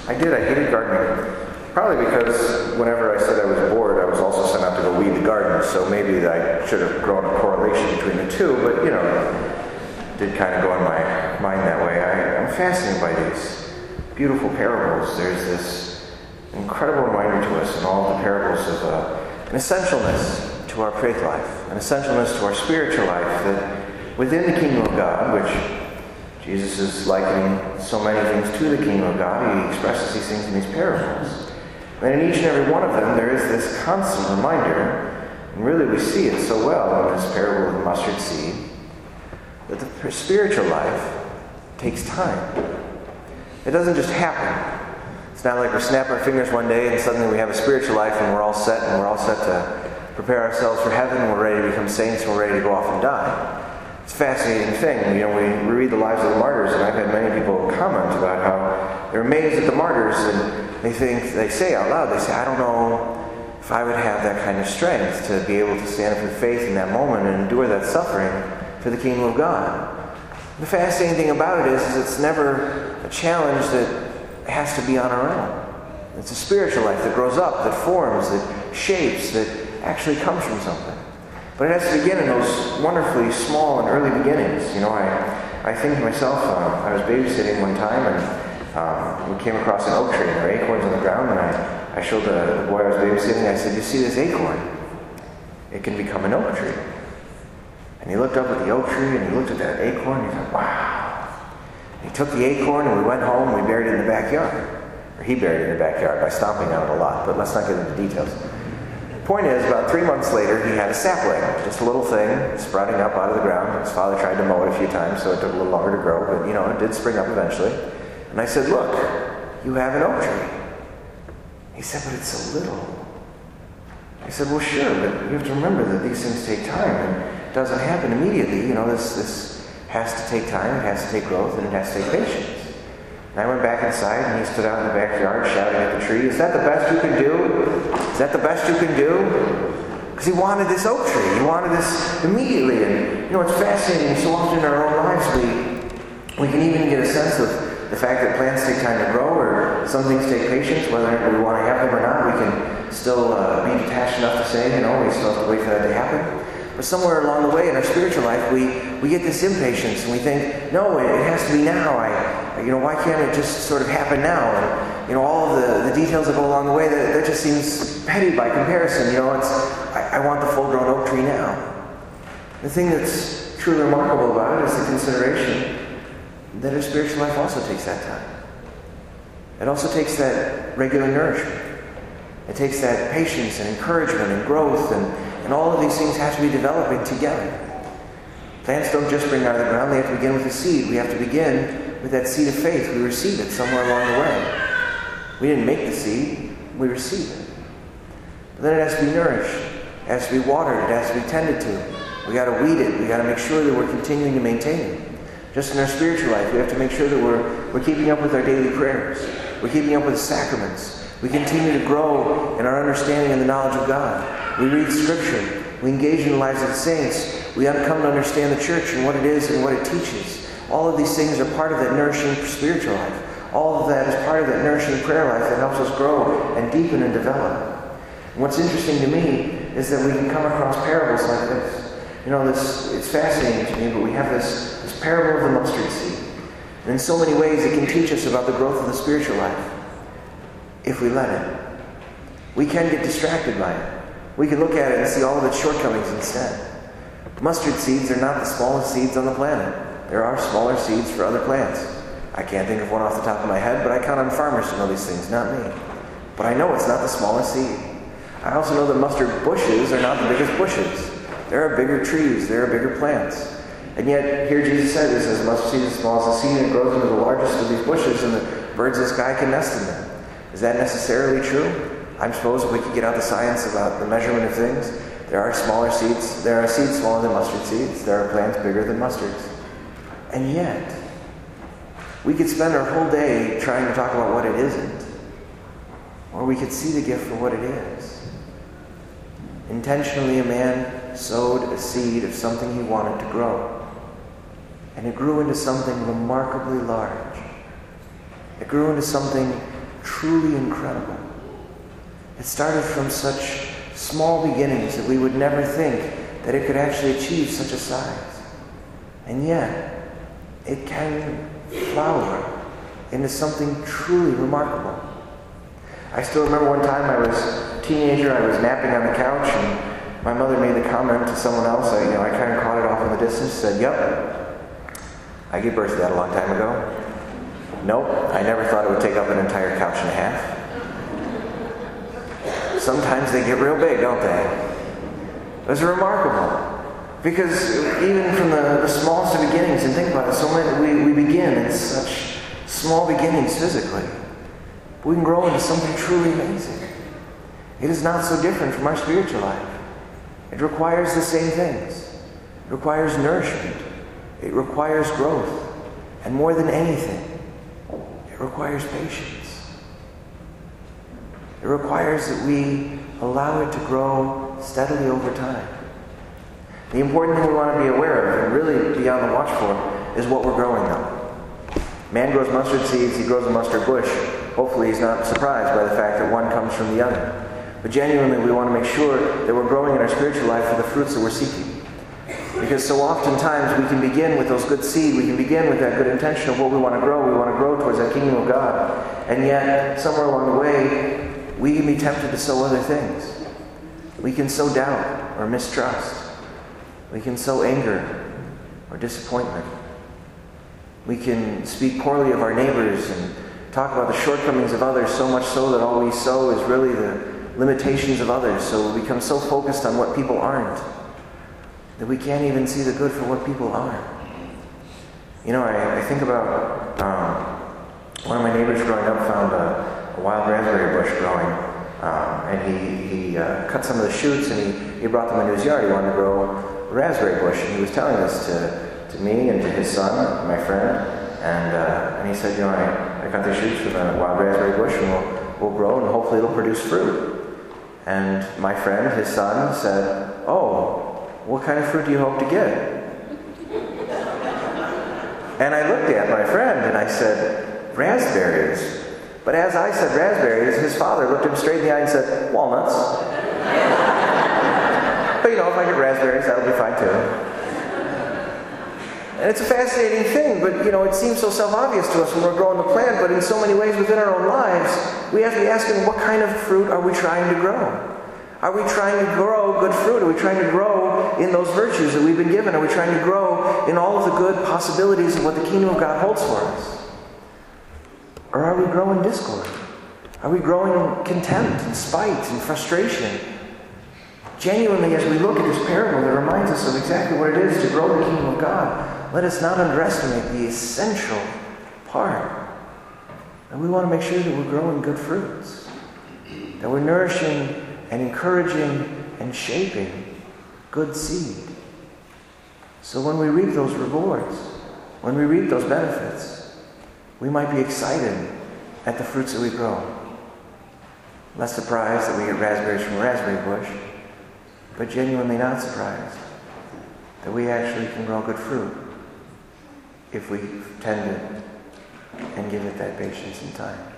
I did. I hated gardening. Probably because whenever I said I was bored, I was also sent out to go weed the garden. So maybe I should have grown a correlation between the two. But, did kind of go in my mind that way. I'm fascinated by these beautiful parables. There's this incredible reminder to us in all the parables of an essentialness to our faith life, an essentialness to our spiritual life, that within the kingdom of God, which Jesus is likening so many things to the kingdom of God, he expresses these things in these parables. And in each and every one of them, there is this constant reminder, and really we see it so well in this parable of the mustard seed, that the spiritual life takes time. It doesn't just happen. It's not like we snap our fingers one day and suddenly we have a spiritual life and we're all set to prepare ourselves for heaven and we're ready to become saints and we're ready to go off and die. It's a fascinating thing. We read the lives of the martyrs, and I've had many people comment about how they're amazed at the martyrs, and they say out loud, I don't know if I would have that kind of strength to be able to stand up for faith in that moment and endure that suffering for the kingdom of God. The fascinating thing about it is it's never a challenge that has to be on our own. It's a spiritual life that grows up, that forms, that shapes, that actually comes from something. But it has to begin in those wonderfully small and early beginnings. I think to myself, I was babysitting one time and we came across an oak tree and there were acorns on the ground, and I showed the boy I was babysitting, I said, "You see this acorn? It can become an oak tree." And he looked up at the oak tree and he looked at that acorn and he thought, "Wow." And he took the acorn and we went home and we buried it in the backyard. Or he buried it in the backyard by stomping on it a lot, but let's not get into details. Point is, about 3 months later, he had a sapling, just a little thing, sprouting up out of the ground. His father tried to mow it a few times, so it took a little longer to grow, but it did spring up eventually. And I said, "Look, you have an oak tree." He said, "But it's so little." I said, "Well, sure, but you have to remember that these things take time, and it doesn't happen immediately. This has to take time, it has to take growth, and it has to take patience." And I went back inside, and he stood out in the backyard shouting at the tree, "Is that the best you can do? Is that the best you can do?" Because he wanted this oak tree. He wanted this immediately. And it's fascinating. So often in our own lives, we can even get a sense of the fact that plants take time to grow, or some things take patience, whether we want to have them or not. We can still be detached enough to say, we still have to wait for that to happen. But somewhere along the way in our spiritual life, we get this impatience, and we think, no, it has to be now. Why can't it just sort of happen now? And all of the details that go along the way, that just seems petty by comparison. I want the full-grown oak tree now. The thing that's truly remarkable about it is the consideration that our spiritual life also takes that time. It also takes that regular nourishment. It takes that patience and encouragement and growth, and all of these things have to be developing together. Plants don't just spring out of the ground, they have to begin with a seed. We have to begin with that seed of faith. We receive it somewhere along the way. We didn't make the seed, we receive it. But then it has to be nourished, it has to be watered, it has to be tended to. We got to weed it, we got to make sure that we're continuing to maintain it. Just in our spiritual life, we have to make sure that we're keeping up with our daily prayers. We're keeping up with the sacraments. We continue to grow in our understanding and the knowledge of God. We read Scripture. We engage in the lives of the saints. We come to understand the church and what it is and what it teaches. All of these things are part of that nourishing spiritual life. All of that is part of that nourishing prayer life that helps us grow and deepen and develop. And what's interesting to me is that we can come across parables like this. It's fascinating to me, but we have this parable of the mustard seed. And in so many ways it can teach us about the growth of the spiritual life, if we let it. We can get distracted by it. We can look at it and see all of its shortcomings instead. Mustard seeds are not the smallest seeds on the planet. There are smaller seeds for other plants. I can't think of one off the top of my head, but I count on farmers to know these things, not me. But I know it's not the smallest seed. I also know that mustard bushes are not the biggest bushes. There are bigger trees, there are bigger plants. And yet, here Jesus said, it says, mustard seed is as small as the seed, and it grows into the largest of these bushes, and the birds of the sky can nest in them. Is that necessarily true? I suppose if we could get out the science about the measurement of things, there are smaller seeds. There are seeds smaller than mustard seeds. There are plants bigger than mustards. And yet, we could spend our whole day trying to talk about what it isn't. Or we could see the gift for what it is. Intentionally, a man sowed a seed of something he wanted to grow. And it grew into something remarkably large. It grew into something truly incredible. It started from such small beginnings that we would never think that it could actually achieve such a size. And yet, it can flower into something truly remarkable. I still remember one time I was a teenager, I was napping on the couch, and my mother made the comment to someone else. I kind of caught it off in the distance, said, "Yep, I gave birth to that a long time ago. Nope, I never thought it would take up an entire couch and a half." Sometimes they get real big, don't they? It was remarkable. Because even from the smallest of beginnings, and think about it, so many we begin in such small beginnings physically. We can grow into something truly amazing. It is not so different from our spiritual life. It requires the same things. It requires nourishment. It requires growth. And more than anything, it requires patience. It requires that we allow it to grow steadily over time. The important thing we want to be aware of, and really be on the watch for, is what we're growing though. Man grows mustard seeds, he grows a mustard bush. Hopefully he's not surprised by the fact that one comes from the other. But genuinely we want to make sure that we're growing in our spiritual life for the fruits that we're seeking. Because so oftentimes we can begin with those good seed, we can begin with that good intention of what we want to grow. We want to grow towards that kingdom of God. And yet, somewhere along the way, we can be tempted to sow other things. We can sow doubt or mistrust. We can sow anger or disappointment. We can speak poorly of our neighbors and talk about the shortcomings of others, so much so that all we sow is really the limitations of others. So we become so focused on what people aren't that we can't even see the good for what people are. You know, I think about one of my neighbors growing up found a wild raspberry bush growing, and he cut some of the shoots and he brought them into his yard. He wanted to grow a raspberry bush, and he was telling this to me and to his son, my friend, and he said, I cut the shoots from the wild raspberry bush, and we'll grow, and hopefully it'll produce fruit. And my friend, his son, said, "Oh, what kind of fruit do you hope to get?" And I looked at my friend and I said, "Raspberries." But as I said raspberries, his father looked him straight in the eye and said, "Walnuts." But if I get raspberries, that'll be fine too. And it's a fascinating thing, but it seems so self-obvious to us when we're growing the plant, but in so many ways within our own lives, we have to be asking, what kind of fruit are we trying to grow? Are we trying to grow good fruit? Are we trying to grow in those virtues that we've been given? Are we trying to grow in all of the good possibilities of what the kingdom of God holds for us? Or are we growing discord? Are we growing contempt and spite and frustration? Genuinely, as we look at this parable that reminds us of exactly what it is to grow the kingdom of God, let us not underestimate the essential part. And we want to make sure that we're growing good fruits, that we're nourishing and encouraging and shaping good seed. So when we reap those rewards, when we reap those benefits, we might be excited at the fruits that we grow. Less surprised that we get raspberries from a raspberry bush, but genuinely not surprised that we actually can grow good fruit if we tend it and give it that patience and time.